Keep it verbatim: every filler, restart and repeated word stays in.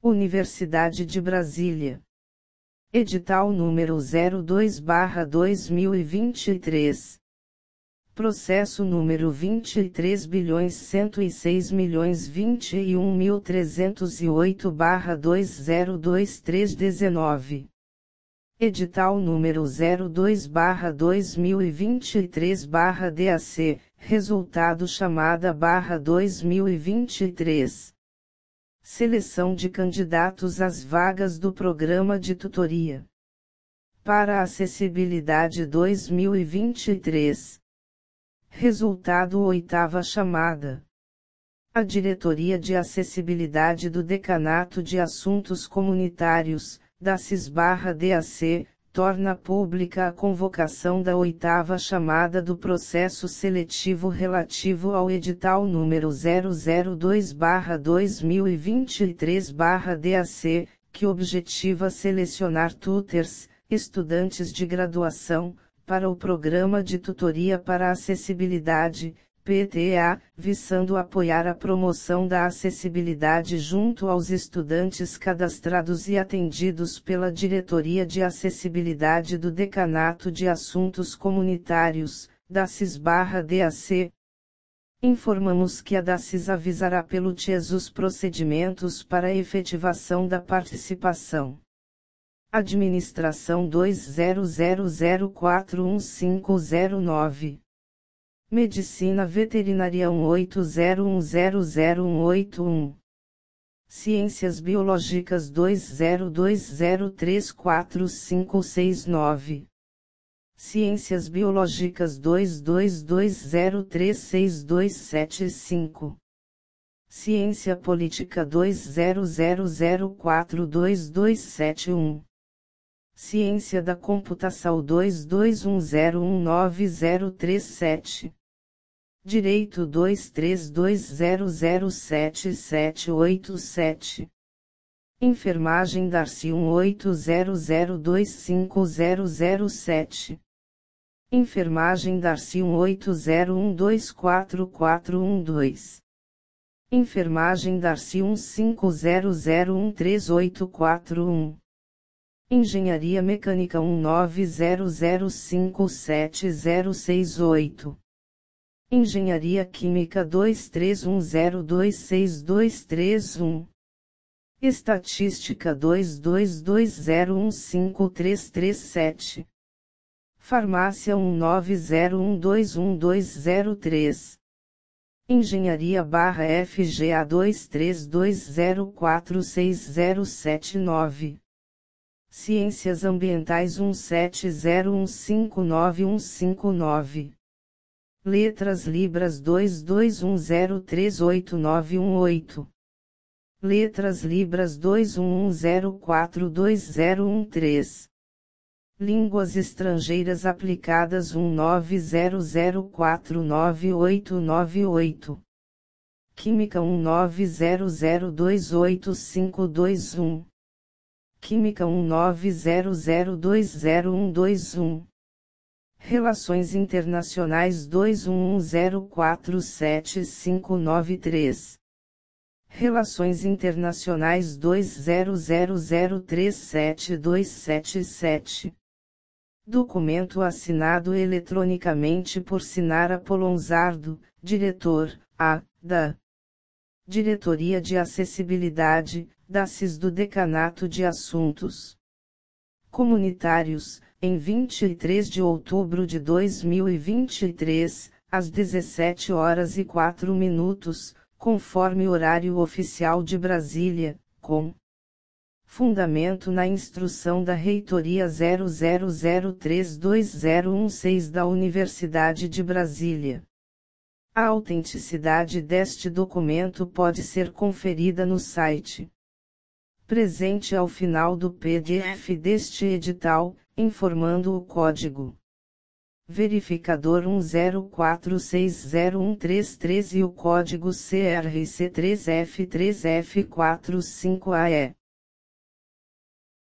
Universidade de Brasília. Edital número zero dois barra dois mil e vinte e três. Processo número vinte e três bilhões cento e seis milhões vinte e um mil trezentos e oito barra dois zero dois três dezenove. Edital número zero dois barra dois mil e vinte e três barra D A C, resultado chamada barra dois mil e vinte e três. Seleção de candidatos às vagas do Programa de Tutoria para a Acessibilidade dois mil e vinte e três. Resultado oitava chamada. A Diretoria de Acessibilidade do Decanato de Assuntos Comunitários, da C I S-D A C, torna pública a convocação da oitava chamada do processo seletivo relativo ao edital número zero zero dois barra dois mil e vinte e três barra D A C, que objetiva selecionar tutors, estudantes de graduação, para o Programa de Tutoria para a Acessibilidade, P T A, visando apoiar a promoção da acessibilidade junto aos estudantes cadastrados e atendidos pela Diretoria de Acessibilidade do Decanato de Assuntos Comunitários, da C I S-D A C. Informamos que a D A C I S avisará pelo T I E S os procedimentos para a efetivação da participação. Administração dois zero zero zero quatro um cinco zero nove. Medicina Veterinária um oito zero um zero zero um oito um. Ciências Biológicas dois zero dois zero três quatro cinco seis nove. Ciências Biológicas dois dois dois zero três seis dois sete cinco. Ciência Política dois zero zero zero quatro dois dois sete um. Ciência da Computação dois dois um zero um nove zero três sete. Direito dois três dois zero zero sete sete oito sete. Enfermagem Darcy um oito zero zero dois cinco zero zero sete. Enfermagem Darcy um oito zero um dois quatro quatro um dois. Enfermagem Darcy um cinco zero zero um três oito quatro um. Engenharia Mecânica um nove zero zero cinco sete zero seis oito. Engenharia Química dois três um zero dois seis dois três um. Estatística dois dois dois zero um cinco três três sete. Farmácia um nove zero um dois um dois zero três. Engenharia barra F G A dois três dois zero quatro seis zero sete nove. Ciências Ambientais um sete zero um cinco nove um cinco nove. Letras Libras dois dois um zero três oito nove um oito. Letras Libras dois um um zero quatro dois zero um três. Línguas Estrangeiras Aplicadas um nove zero zero quatro nove oito nove oito. Química um nove zero zero dois oito cinco dois um. Química um nove zero zero dois zero um dois um. Relações Internacionais dois um um zero quatro sete cinco nove três. Relações Internacionais dois zero zero zero três sete dois sete sete. Documento assinado eletronicamente por Sinara Polonzardo, diretor, A, da Diretoria de Acessibilidade, da C I S do Decanato de Assuntos Comunitários, em vinte e três de outubro de dois mil e vinte e três, às dezessete horas e quatro minutos, conforme horário oficial de Brasília, com fundamento na instrução da Reitoria zero zero zero três dois zero um seis da Universidade de Brasília. A autenticidade deste documento pode ser conferida no site presente ao final do P D F deste edital, informando o código verificador um zero quatro seis zero um três três e o código C R C três F três F quatro cinco A E.